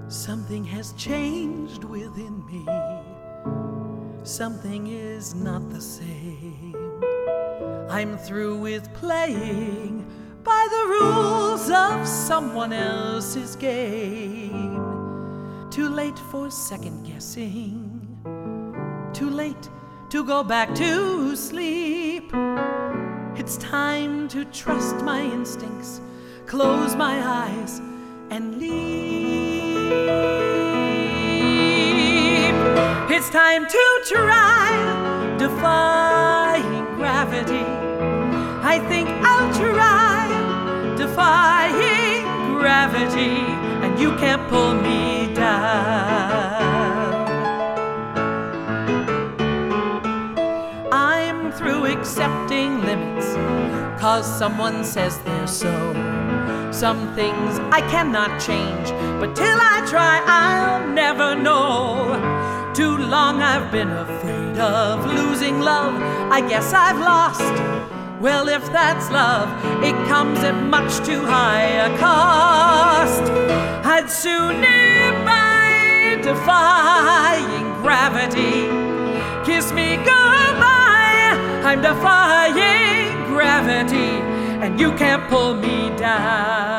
Something has changed within me. Something is not the same. I'm through with playing by the rules of someone else's game. Too late for second guessing. Too late to go back to sleep. It's time to trust my instincts, close my eyes, and leap. It's time to try defying gravity. I think I'll try defying gravity, and you can't pull me down. I'm through accepting limits, 'cause someone says they're so. Some things I cannot change, but till I try, I'll never know. Too long I've been afraid of losing love. I guess I've lost. Well, if that's love, it comes at much too high a cost. I'd sooner by defying gravity. Kiss me goodbye, I'm defying gravity, and you can't pull me down.